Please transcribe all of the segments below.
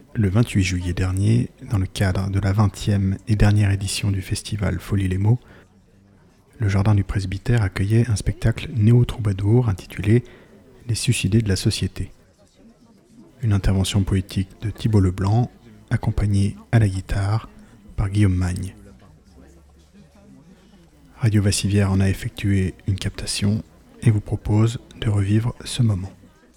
Le 28 juillet dernier, dans le cadre de la 20e et dernière édition du festival Folie les mots, le jardin du presbytère accueillait un spectacle néo-troubadour intitulé « Les suicidés de la société ». Une intervention poétique de Thibault Leblanc, accompagnée à la guitare par Guillaume Magne. Radio Vassivière en a effectué une captation et vous propose de revivre ce moment.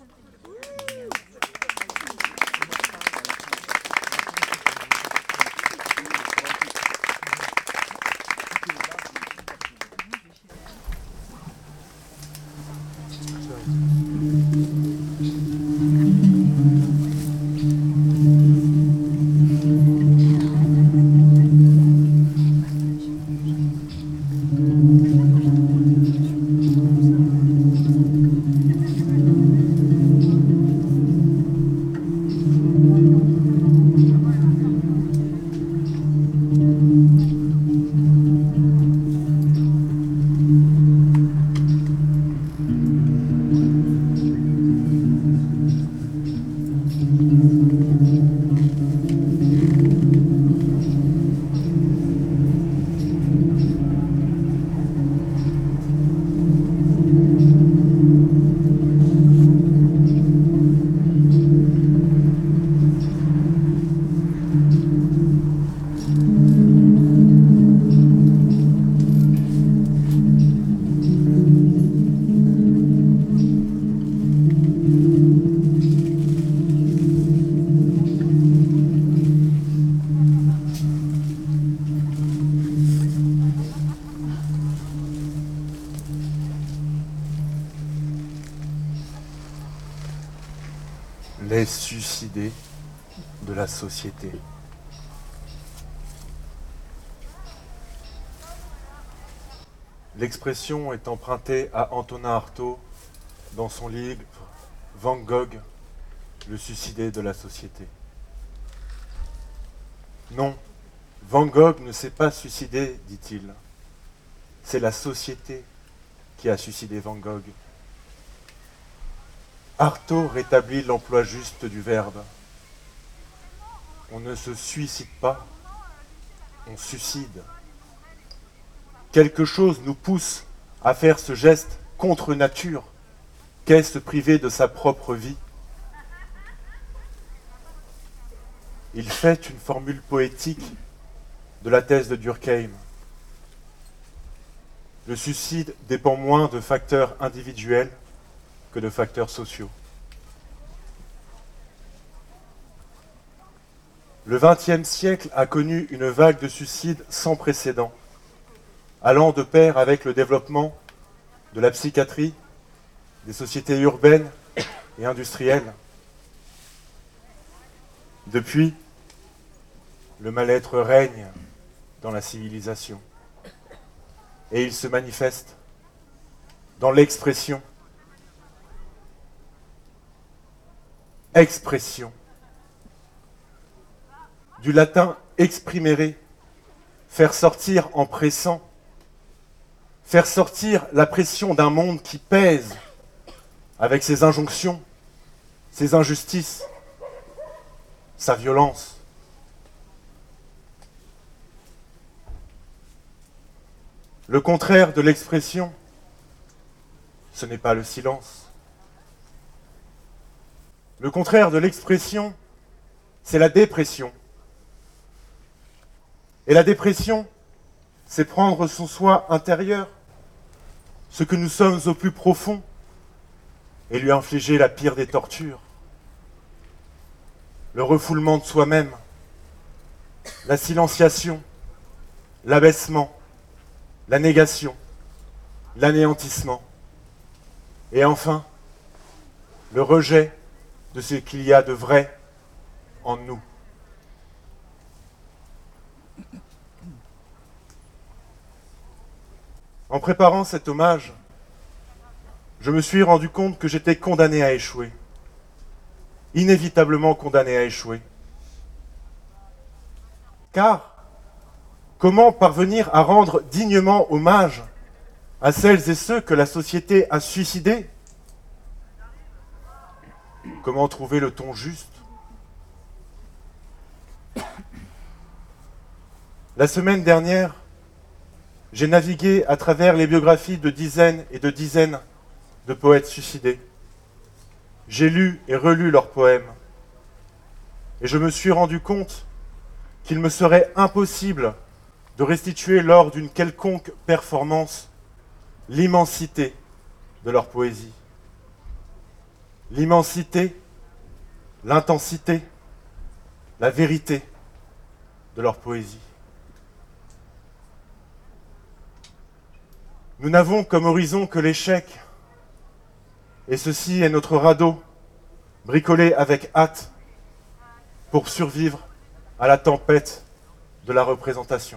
Les suicidés de la société. L'expression est empruntée à Antonin Artaud dans son livre Van Gogh, le suicidé de la société. Non, Van Gogh ne s'est pas suicidé, dit-il. C'est la société qui a suicidé Van Gogh. Artaud rétablit l'emploi juste du verbe. On ne se suicide pas, on suicide. Quelque chose nous pousse à faire ce geste contre nature, qu'est se priver de sa propre vie. Il fait une formule poétique de la thèse de Durkheim. Le suicide dépend moins de facteurs individuels que de facteurs sociaux. Le XXe siècle a connu une vague de suicides sans précédent, allant de pair avec le développement de la psychiatrie, des sociétés urbaines et industrielles. Depuis, le mal-être règne dans la civilisation et il se manifeste dans l'expression. Expression. Du latin exprimere, faire sortir en pressant, faire sortir la pression d'un monde qui pèse avec ses injonctions, ses injustices, sa violence. Le contraire de l'expression, ce n'est pas le silence. Le contraire de l'expression, c'est la dépression. Et la dépression, c'est prendre son soi intérieur, ce que nous sommes au plus profond, et lui infliger la pire des tortures. Le refoulement de soi-même, la silenciation, l'abaissement, la négation, l'anéantissement, et enfin, le rejet de ce qu'il y a de vrai en nous. En préparant cet hommage, je me suis rendu compte que j'étais condamné à échouer, inévitablement condamné à échouer. Car comment parvenir à rendre dignement hommage à celles et ceux que la société a suicidés? Comment trouver le ton juste? La semaine dernière, j'ai navigué à travers les biographies de dizaines et de dizaines de poètes suicidés. J'ai lu et relu leurs poèmes. Et je me suis rendu compte qu'il me serait impossible de restituer lors d'une quelconque performance l'immensité de leur poésie. L'immensité, l'intensité, la vérité de leur poésie. Nous n'avons comme horizon que l'échec, et ceci est notre radeau, bricolé avec hâte pour survivre à la tempête de la représentation.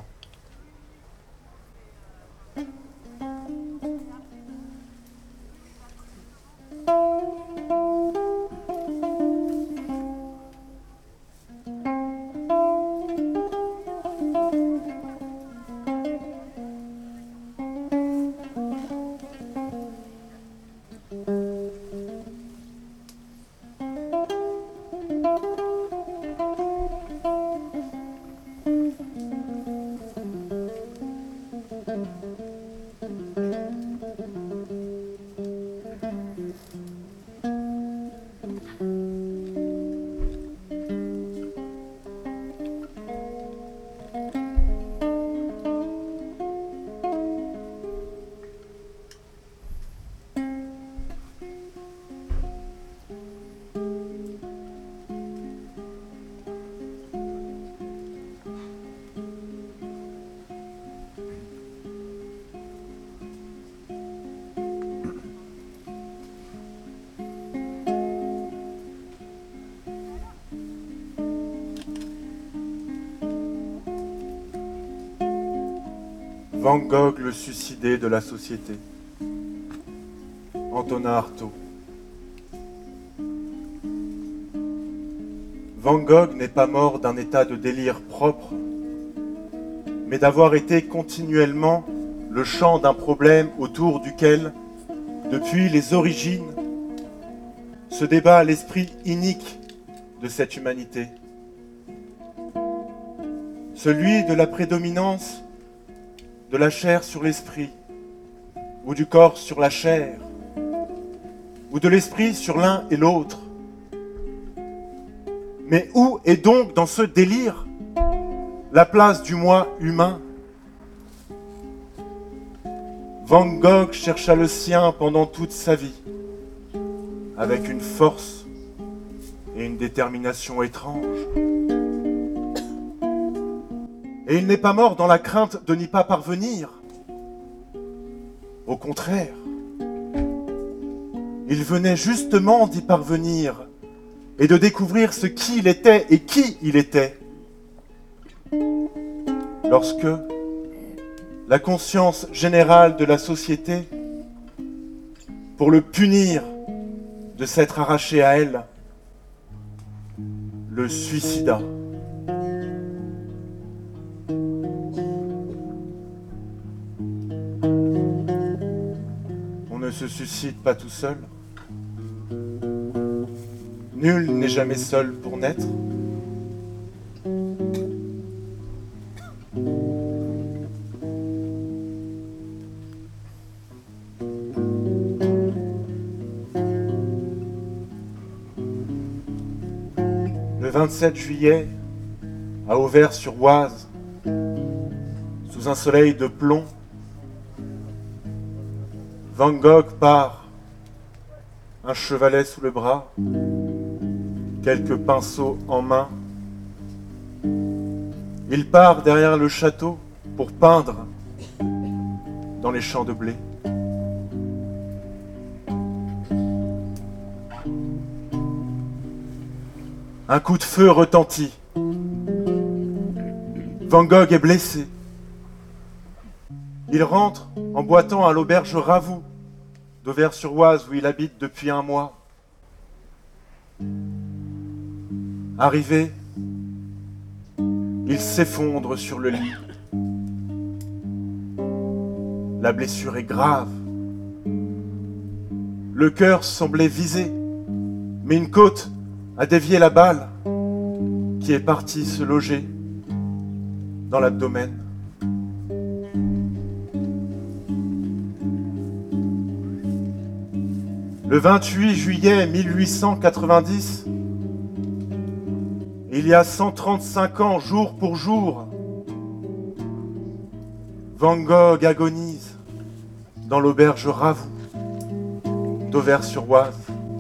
Van Gogh, le suicidé de la société. Antonin Artaud. Van Gogh n'est pas mort d'un état de délire propre, mais d'avoir été continuellement le champ d'un problème autour duquel, depuis les origines, se débat l'esprit inique de cette humanité. Celui de la prédominance de la chair sur l'esprit, ou du corps sur la chair, ou de l'esprit sur l'un et l'autre. Mais où est donc dans ce délire la place du moi humain? Van Gogh chercha le sien pendant toute sa vie, avec une force et une détermination étranges. Et il n'est pas mort dans la crainte de n'y pas parvenir. Au contraire, il venait justement d'y parvenir et de découvrir ce qu'il était et qui il était. Lorsque la conscience générale de la société, pour le punir de s'être arraché à elle, le suicida. On ne se suicide pas tout seul. Nul n'est jamais seul pour naître. Le 27 juillet, à Auvers-sur-Oise, sous un soleil de plomb, Van Gogh part, un chevalet sous le bras, quelques pinceaux en main. Il part derrière le château pour peindre dans les champs de blé. Un coup de feu retentit. Van Gogh est blessé. Il rentre en boitant à l'auberge Ravoux d'Auvers-sur-Oise où il habite depuis un mois. Arrivé, il s'effondre sur le lit. La blessure est grave. Le cœur semblait visé, mais une côte a dévié la balle qui est partie se loger dans l'abdomen. Le 28 juillet 1890, il y a 135 ans, jour pour jour, Van Gogh agonise dans l'auberge Ravoux d'Auvers-sur-Oise.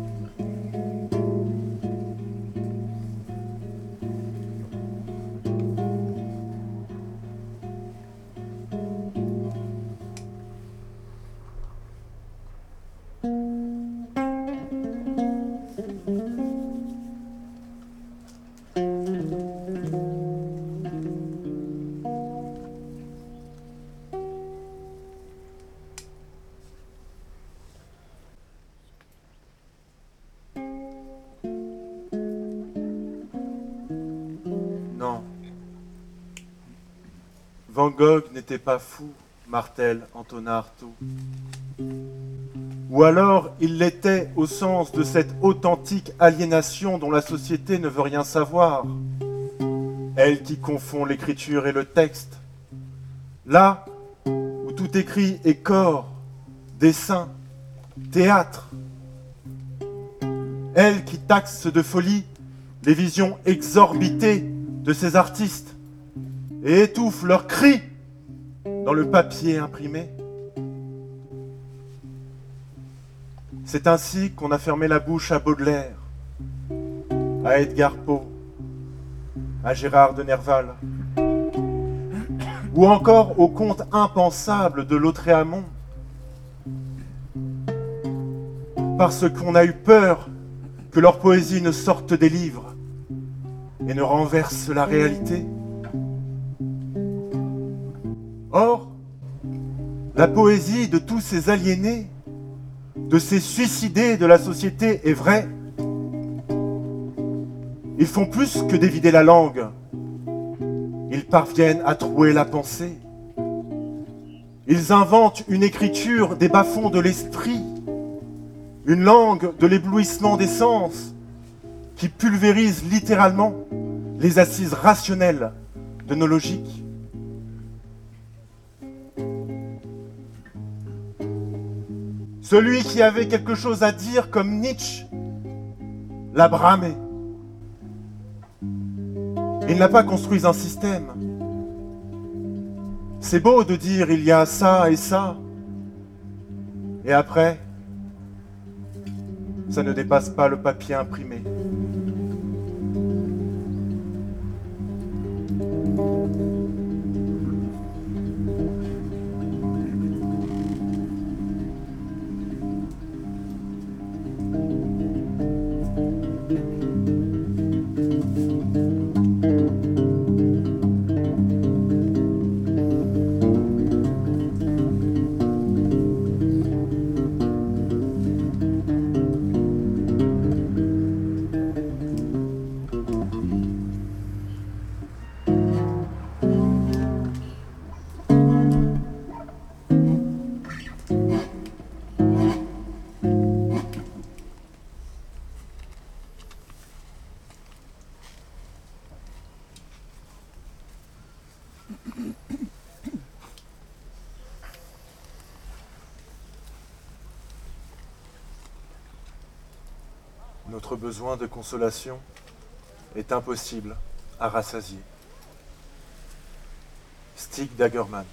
Non. Van Gogh n'était pas fou, martèle Antonin Artaud. Ou alors il l'était au sens de cette authentique aliénation dont la société ne veut rien savoir. Elle qui confond l'écriture et le texte. Là où tout écrit est corps, dessin, théâtre. Elle qui taxe de folie les visions exorbitées de ces artistes et étouffe leurs cris dans le papier imprimé. C'est ainsi qu'on a fermé la bouche à Baudelaire, à Edgar Poe, à Gérard de Nerval, ou encore aux contes impensables de Lautréamont, parce qu'on a eu peur que leur poésie ne sorte des livres et ne renverse la réalité. Or, la poésie de tous ces aliénés, de ces suicidés de la société est vraie. Ils font plus que dévider la langue. Ils parviennent à trouer la pensée. Ils inventent une écriture des bas-fonds de l'esprit, une langue de l'éblouissement des sens, qui pulvérise littéralement les assises rationnelles de nos logiques. Celui qui avait quelque chose à dire comme Nietzsche l'a bramé. Il n'a pas construit un système. C'est beau de dire il y a ça et ça. Et après, ça ne dépasse pas le papier imprimé. Notre besoin de consolation est impossible à rassasier. Stig Dagerman.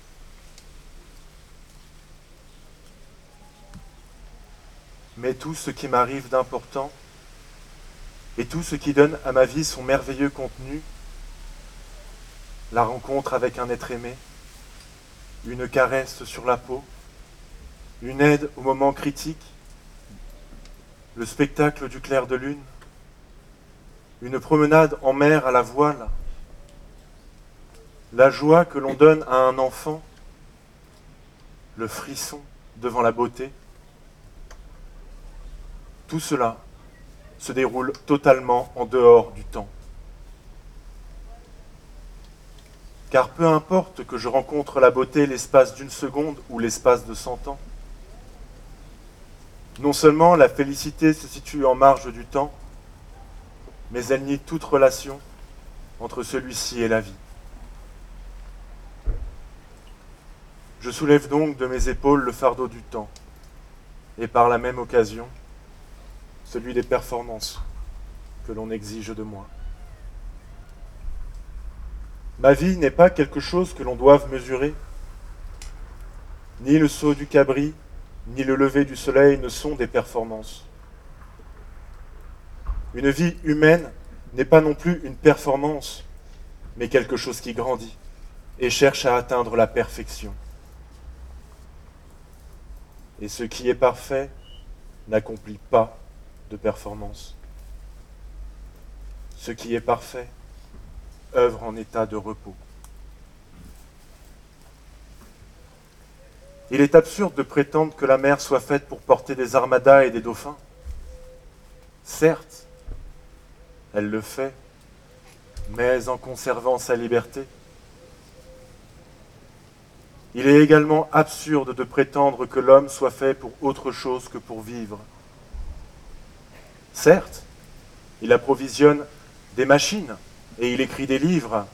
Mais tout ce qui m'arrive d'important et tout ce qui donne à ma vie son merveilleux contenu, la rencontre avec un être aimé, une caresse sur la peau, une aide au moment critique, le spectacle du clair de lune, une promenade en mer à la voile, la joie que l'on donne à un enfant, le frisson devant la beauté, tout cela se déroule totalement en dehors du temps. Car peu importe que je rencontre la beauté l'espace d'une seconde ou l'espace de 100 ans, non seulement la félicité se situe en marge du temps, mais elle nie toute relation entre celui-ci et la vie. Je soulève donc de mes épaules le fardeau du temps, et par la même occasion, celui des performances que l'on exige de moi. Ma vie n'est pas quelque chose que l'on doive mesurer. Ni le saut du cabri, ni le lever du soleil ne sont des performances. Une vie humaine n'est pas non plus une performance, mais quelque chose qui grandit et cherche à atteindre la perfection. Et ce qui est parfait n'accomplit pas de performance. Ce qui est parfait œuvre en état de repos. Il est absurde de prétendre que la mer soit faite pour porter des armadas et des dauphins. Certes, elle le fait, mais en conservant sa liberté. Il est également absurde de prétendre que l'homme soit fait pour autre chose que pour vivre. Certes, il approvisionne des machines et il écrit des livres,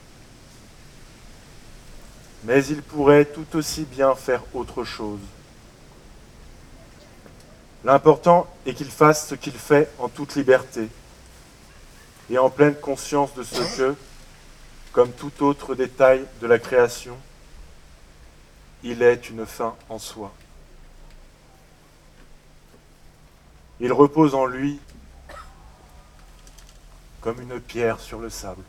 mais il pourrait tout aussi bien faire autre chose. L'important est qu'il fasse ce qu'il fait en toute liberté et en pleine conscience de ce que, comme tout autre détail de la création, il est une fin en soi. Il repose en lui comme une pierre sur le sable.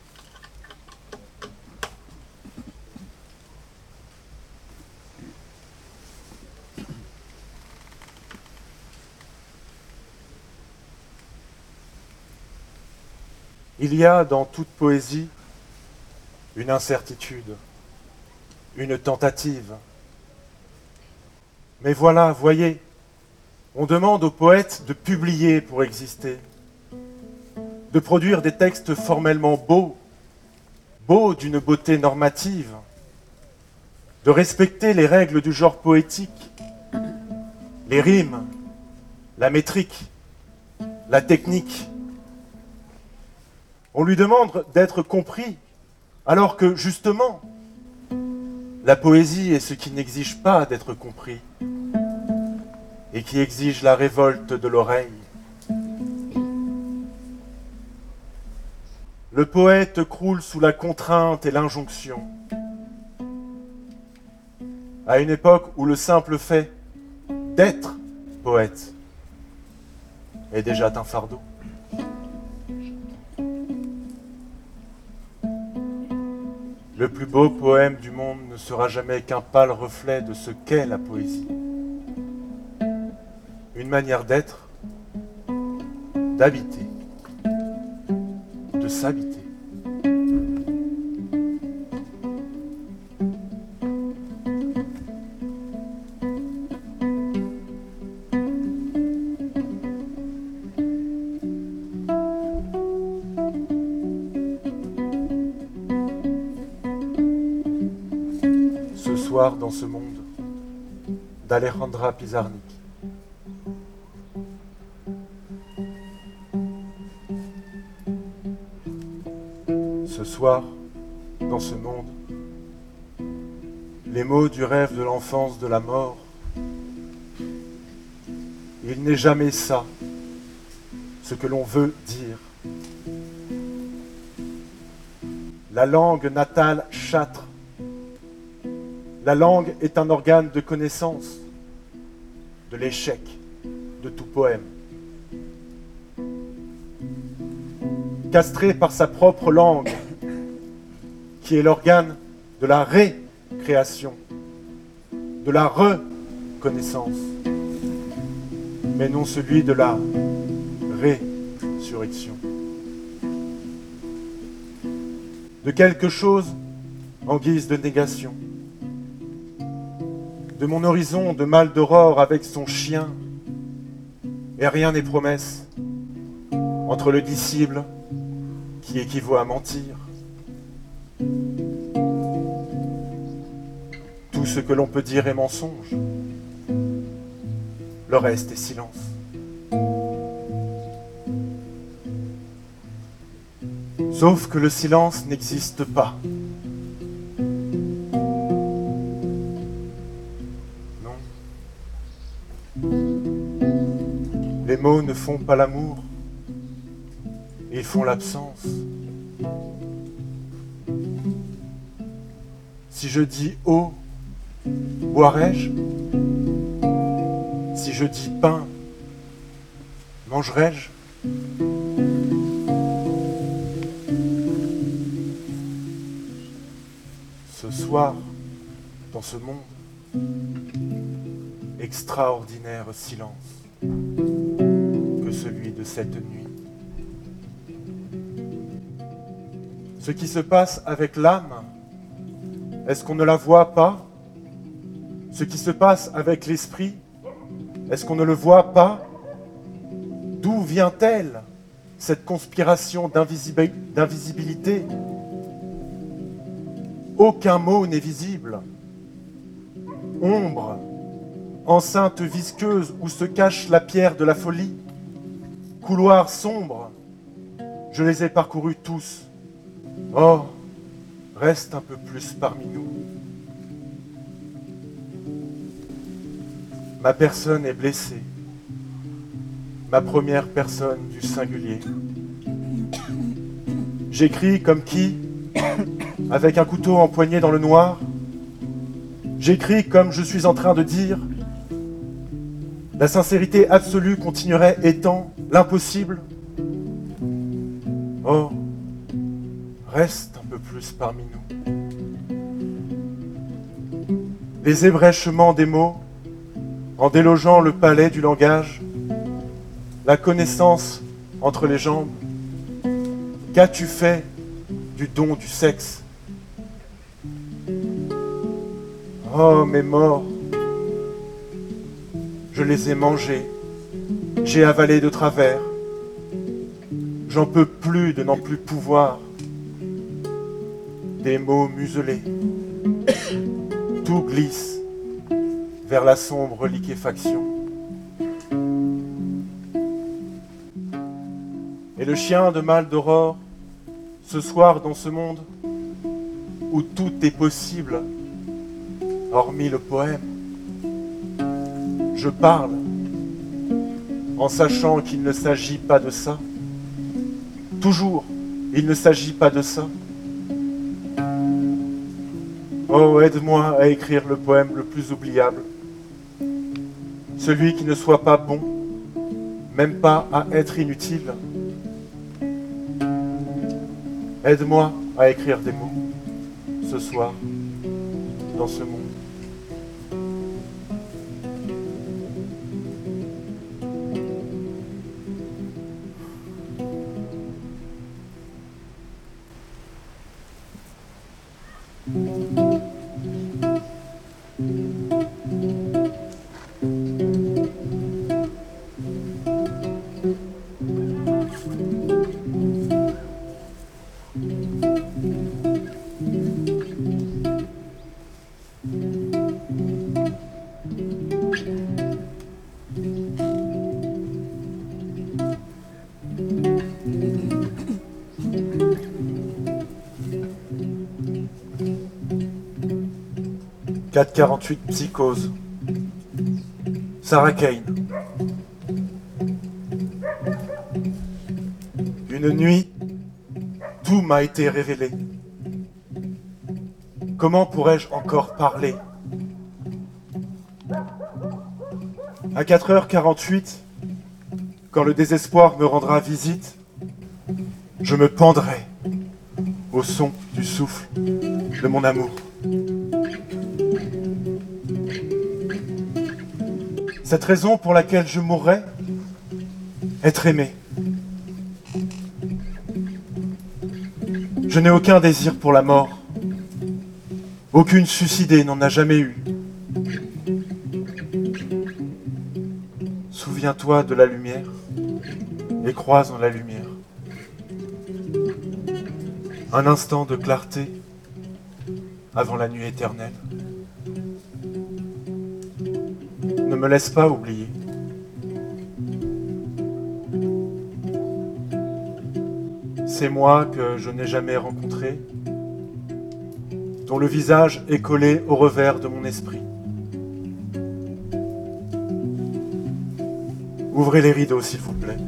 Il y a dans toute poésie une incertitude, une tentative. Mais voilà, voyez, on demande aux poètes de publier pour exister, de produire des textes formellement beaux, beaux d'une beauté normative, de respecter les règles du genre poétique, les rimes, la métrique, la technique. On lui demande d'être compris, alors que, justement, la poésie est ce qui n'exige pas d'être compris et qui exige la révolte de l'oreille. Le poète croule sous la contrainte et l'injonction. À une époque où le simple fait d'être poète est déjà un fardeau. Le plus beau poème du monde ne sera jamais qu'un pâle reflet de ce qu'est la poésie. Une manière d'être, d'habiter, de s'habiter. Ce soir dans ce monde, d'Alejandra Pizarnik. Ce soir, dans ce monde, les mots du rêve de l'enfance de la mort. Il n'est jamais ça, ce que l'on veut dire. La langue natale châtre. La langue est un organe de connaissance, de l'échec, de tout poème. Castré par sa propre langue, qui est l'organe de la récréation, de la reconnaissance, mais non celui de la résurrection. De quelque chose en guise de négation. De mon horizon de mal d'aurore avec son chien, et rien n'est promesse, entre le disciple qui équivaut à mentir. Tout ce que l'on peut dire est mensonge, le reste est silence. Sauf que le silence n'existe pas. mots ne font pas l'amour, ils font l'absence. Si je dis eau, boirai-je? Si je dis pain, mangerai-je? Ce soir, dans ce monde, extraordinaire silence que celui de cette nuit. Ce qui se passe avec l'âme, est-ce qu'on ne la voit pas? Ce qui se passe avec l'esprit, est-ce qu'on ne le voit pas? D'où vient-elle, cette conspiration d'invisibilité? Aucun mot n'est visible. Ombre, enceinte visqueuse où se cache la pierre de la folie, couloirs sombres, je les ai parcourus tous. Oh, reste un peu plus parmi nous. Ma personne est blessée, ma première personne du singulier. J'écris comme qui, avec un couteau empoigné dans le noir, j'écris comme je suis en train de dire. La sincérité absolue continuerait étant l'impossible. Oh, reste un peu plus parmi nous. Les ébrèchements des mots, en délogeant le palais du langage, la connaissance entre les jambes. Qu'as-tu fait du don du sexe? Oh, mes morts, je les ai mangés, j'ai avalé de travers. J'en peux plus de n'en plus pouvoir. Des mots muselés, tout glisse vers la sombre liquéfaction. Et le chien de mal d'aurore, ce soir dans ce monde où tout est possible, hormis le poème, je parle en sachant qu'il ne s'agit pas de ça. Toujours, il ne s'agit pas de ça. Oh, aide-moi à écrire le poème le plus oubliable. Celui qui ne soit pas bon, même pas à être inutile. Aide-moi à écrire des mots, ce soir, dans ce monde. « 448 Psychose » Sarah Kane. Une nuit, tout m'a été révélé. Comment pourrais-je encore parler? À 4h48, quand le désespoir me rendra visite, je me pendrai au son du souffle de mon amour. Cette raison pour laquelle je mourrai, être aimé. Je n'ai aucun désir pour la mort. Aucune suicidée n'en a jamais eu. Souviens-toi de la lumière et croise en la lumière. Un instant de clarté avant la nuit éternelle. Ne me laisse pas oublier. C'est moi que je n'ai jamais rencontré, dont le visage est collé au revers de mon esprit. Ouvrez les rideaux, s'il vous plaît.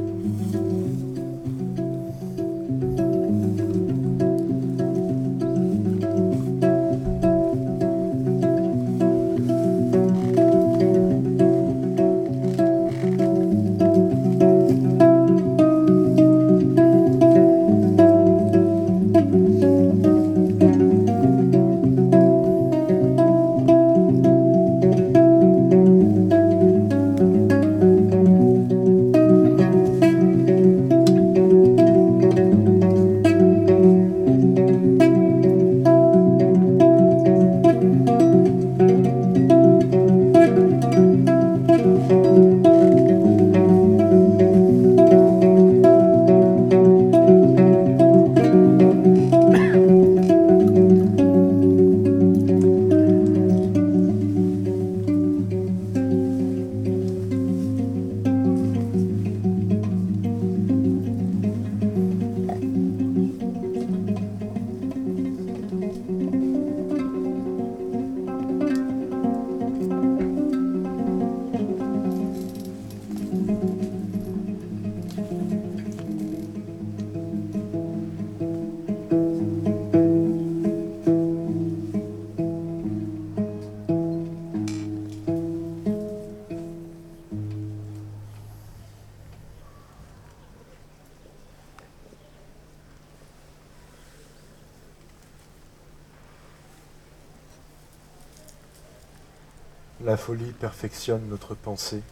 La folie perfectionne notre pensée.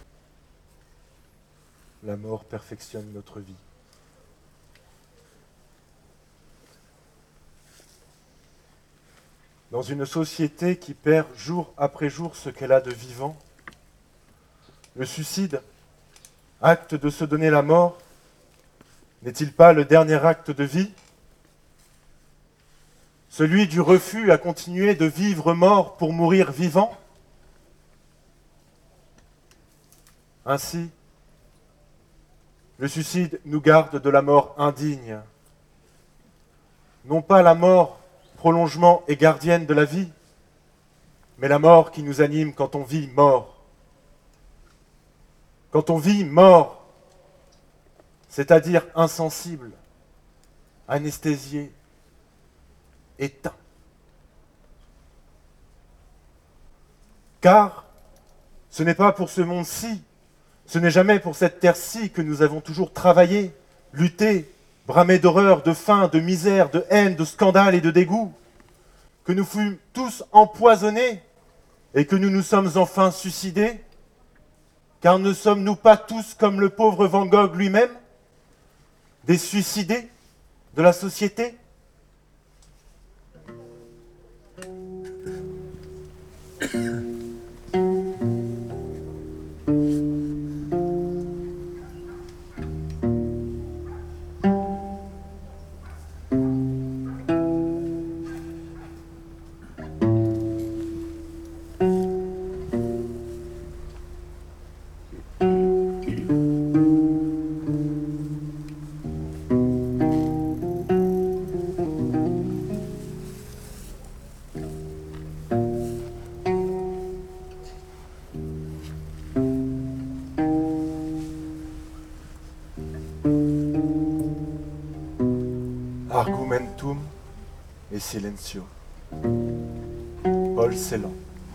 La mort perfectionne notre vie. Dans une société qui perd jour après jour ce qu'elle a de vivant, le suicide, acte de se donner la mort, n'est-il pas le dernier acte de vie ? Celui du refus à continuer de vivre mort pour mourir vivant ? Ainsi, le suicide nous garde de la mort indigne. Non pas la mort, prolongement et gardienne de la vie, mais la mort qui nous anime quand on vit mort. Quand on vit mort, c'est-à-dire insensible, anesthésié, éteint. Car ce n'est pas pour ce monde-ci, ce n'est jamais pour cette terre-ci que nous avons toujours travaillé, lutté, bramé d'horreur, de faim, de misère, de haine, de scandale et de dégoût, que nous fûmes tous empoisonnés et que nous nous sommes enfin suicidés, car ne sommes-nous pas tous comme le pauvre Van Gogh lui-même, des suicidés de la société ? Argumentum et silencio. Paul Celan.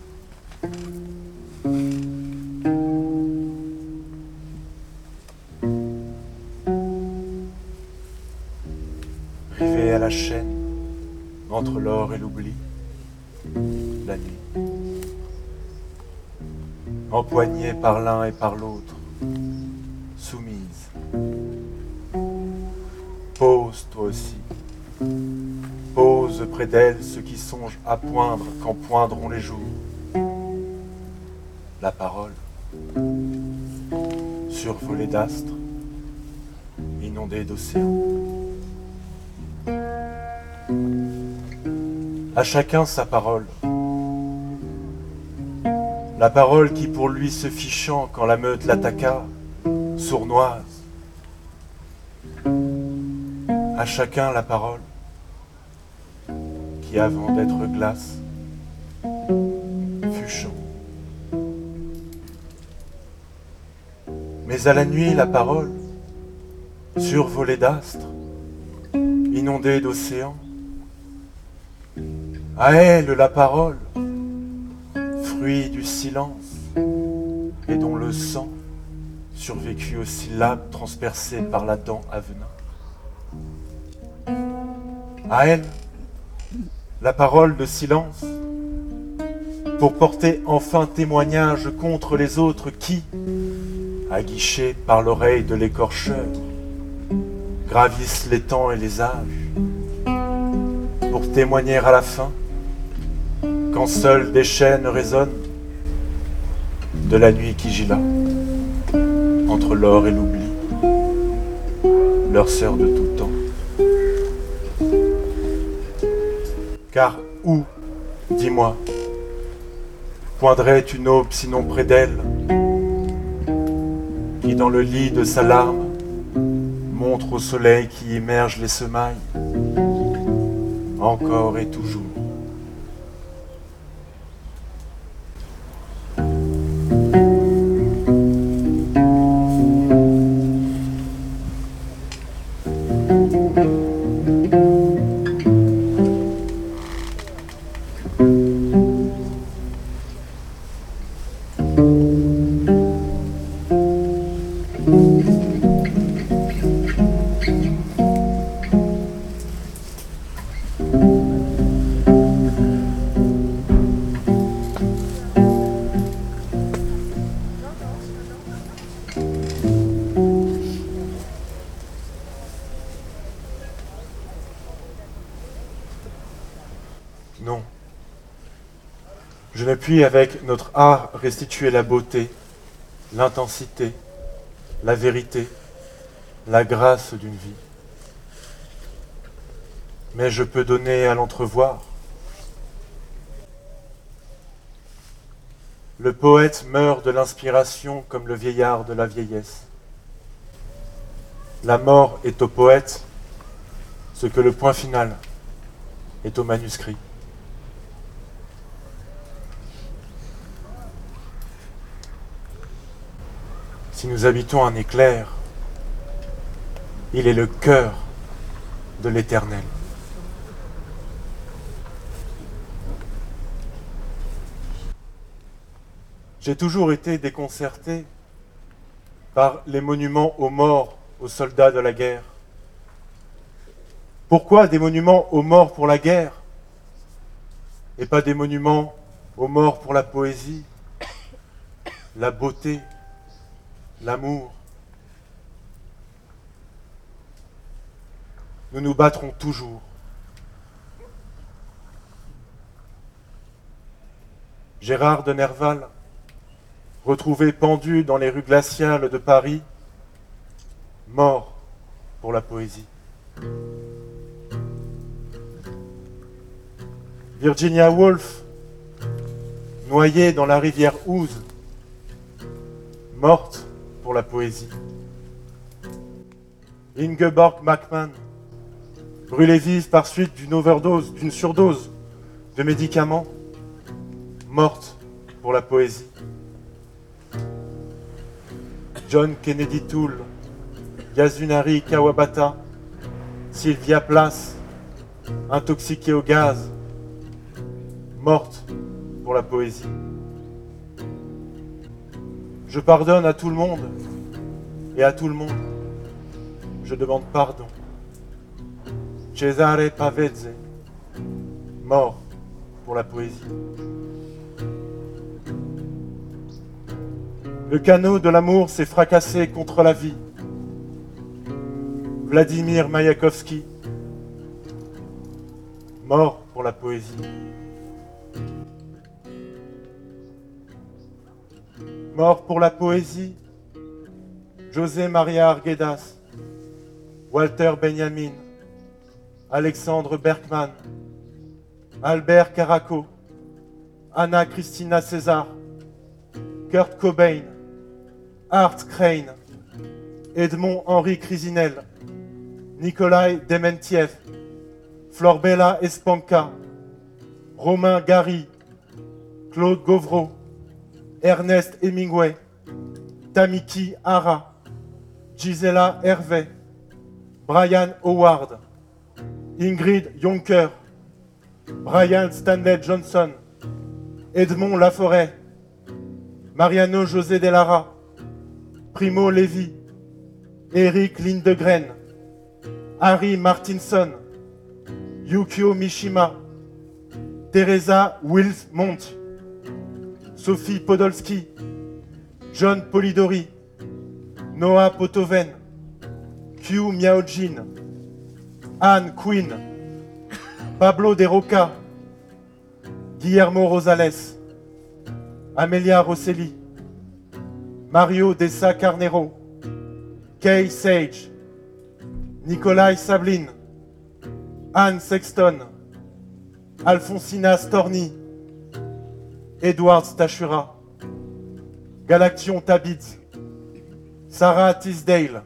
Rivé à la chaîne, entre l'or et l'oubli, la nuit. Empoignée par l'un et par l'autre, soumise. Pose toi aussi. Pose près d'elle ceux qui songent à poindre quand poindront les jours. La parole, survolée d'astres, inondée d'océans. À chacun sa parole. La parole qui pour lui se fichant quand la meute l'attaqua, sournoise. À chacun la parole, qui avant d'être glace, fut chaud. Mais à la nuit, la parole, survolée d'astres, inondée d'océans, à elle la parole, fruit du silence, et dont le sang survécut aux syllabes transpercées par la dent à venin. À elle, la parole de silence, pour porter enfin témoignage contre les autres qui, aguichés par l'oreille de l'écorcheur, gravissent les temps et les âges, pour témoigner à la fin, quand seules des chaînes résonnent, de la nuit qui gît là, entre l'or et l'oubli, leur sœur de tout temps. Car où, dis-moi, poindrait une aube sinon près d'elle, qui dans le lit de sa larme montre au soleil qui immerge les semailles, encore et toujours. Non. Je ne puis avec notre art restituer la beauté, l'intensité, la vérité, la grâce d'une vie. Mais je peux donner à l'entrevoir. Le poète meurt de l'inspiration comme le vieillard de la vieillesse. La mort est au poète ce que le point final est au manuscrit. Si nous habitons un éclair, il est le cœur de l'Éternel. J'ai toujours été déconcerté par les monuments aux morts, aux soldats de la guerre. Pourquoi des monuments aux morts pour la guerre et pas des monuments aux morts pour la poésie, la beauté, l'amour? Nous nous battrons toujours. Gérard de Nerval, retrouvé pendu dans les rues glaciales de Paris, mort pour la poésie. Virginia Woolf, noyée dans la rivière Ouse, morte pour la poésie. Ingeborg Bachmann, brûlée vive par suite d'une overdose, d'une surdose de médicaments, morte pour la poésie. John Kennedy Toole, Yasunari Kawabata, Sylvia Plath, intoxiquée au gaz, morte pour la poésie. Je pardonne à tout le monde et à tout le monde. Je demande pardon. Cesare Pavese, mort pour la poésie. Le canot de l'amour s'est fracassé contre la vie. Vladimir Mayakovsky, mort pour la poésie. Mort pour la poésie, José María Arguedas, Walter Benjamin, Alexandre Berkman, Albert Caraco, Anna Christina César, Kurt Cobain, Art Crane, Edmond Henri Crisinel, Nikolai Dementiev, Florbella Espanca, Romain Gary, Claude Gauvreau, Ernest Hemingway, Tamiki Hara, Gisela Hervé, Brian Howard, Ingrid Jonker, Brian Stanley Johnson, Edmond Laforêt, Mariano José de Lara, Primo Levi, Eric Lindegren, Harry Martinson, Yukio Mishima, Teresa Wilmont, Sophie Podolski, John Polidori, Noah Potoven, Q Miaojin, Anne Quinn, Pablo De Roca, Guillermo Rosales, Amelia Rosselli, Mario Dessa Carnero, Kay Sage, Nikolai Sablin, Anne Sexton, Alfonsina Storni, Edward Stachura, Galaction Tabitz, Sarah Tisdale,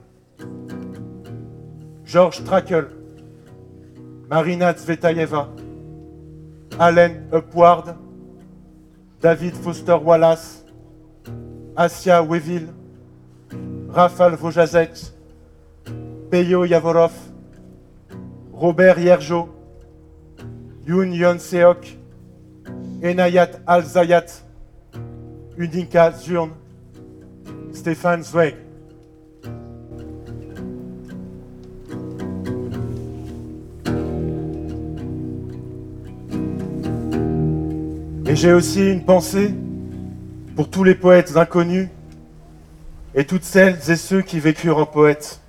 George Trakel, Marina Tsvetaeva, Allen Upward, David Foster Wallace, Asia Weville, Rafal Vojazek, Peyo Yavorov, Robert Hiergeau, Yoon Yeon Seok, Enayat Al-Zayat, Unika Zurn, Stéphane Zweig. Et j'ai aussi une pensée pour tous les poètes inconnus et toutes celles et ceux qui vécurent en poètes.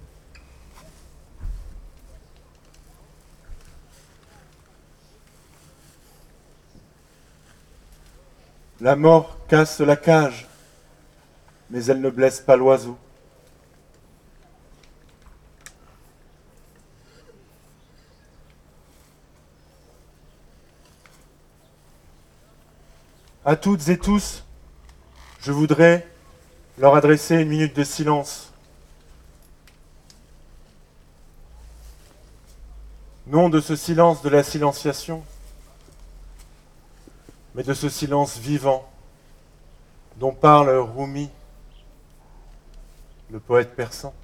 La mort casse la cage, mais elle ne blesse pas l'oiseau. À toutes et tous, je voudrais leur adresser une minute de silence. Non de ce silence de la silenciation, mais de ce silence vivant dont parle Rumi, le poète persan.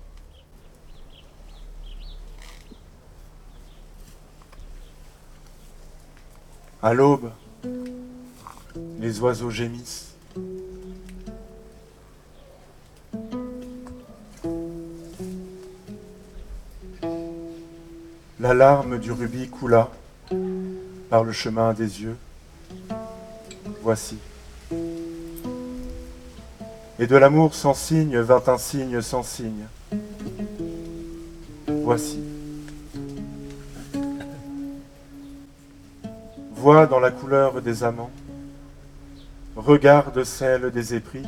À l'aube, les oiseaux gémissent. La larme du rubis coula par le chemin des yeux. Voici. Et de l'amour sans signe vint un signe sans signe. Voici. Vois dans la couleur des amants, regarde celle des épris.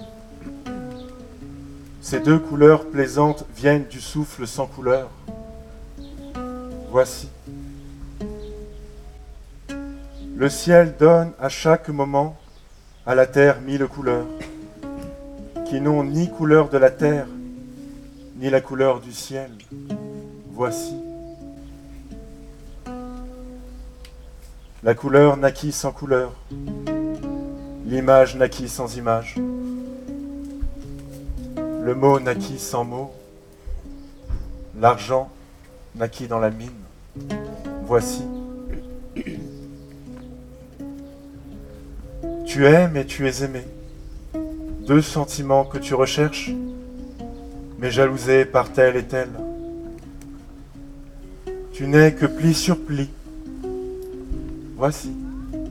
Ces deux couleurs plaisantes viennent du souffle sans couleur. Voici. Le ciel donne à chaque moment à la terre 1000 couleurs, qui n'ont ni couleur de la terre, ni la couleur du ciel. Voici. La couleur naquit sans couleur, l'image naquit sans image, le mot naquit sans mot, l'argent naquit dans la mine. Voici. Tu aimes et tu es aimé, deux sentiments que tu recherches, mais jalousés par tel et tel. Tu n'es que pli sur pli. Voici.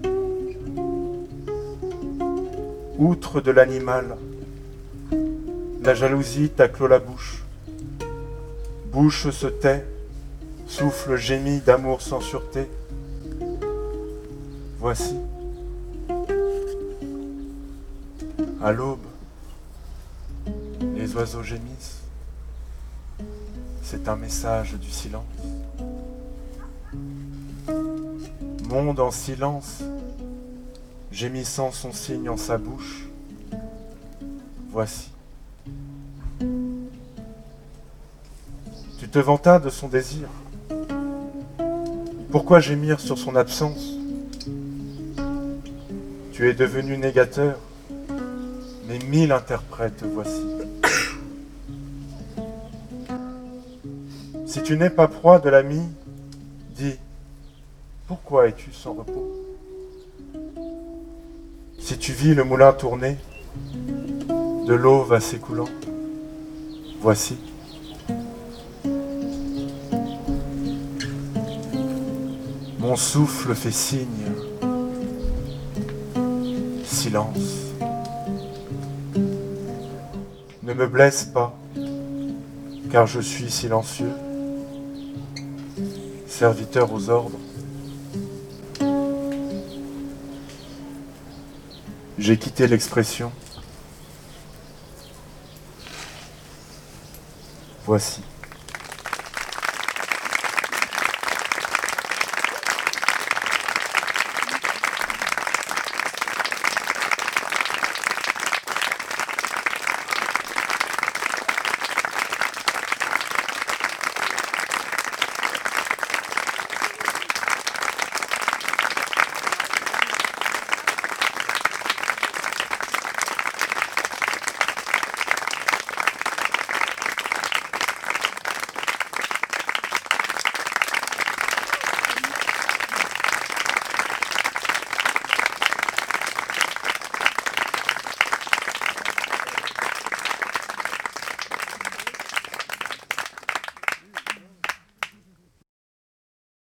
Outre de l'animal, la jalousie t'a clos la bouche. Bouche se tait, souffle gémit d'amour sans sûreté. Voici. À l'aube, les oiseaux gémissent. C'est un message du silence. Monde en silence, gémissant son signe en sa bouche. Voici. Tu te vantas de son désir. Pourquoi gémir sur son absence? Tu es devenu négateur, mais 1000 interprètes voici. Si tu n'es pas proie de l'ami, dis, pourquoi es-tu sans repos? Si tu vis le moulin tourner, de l'eau va s'écoulant, voici. Mon souffle fait signe, silence. Ne me blesse pas, car je suis silencieux, serviteur aux ordres. J'ai quitté l'expression. Voici.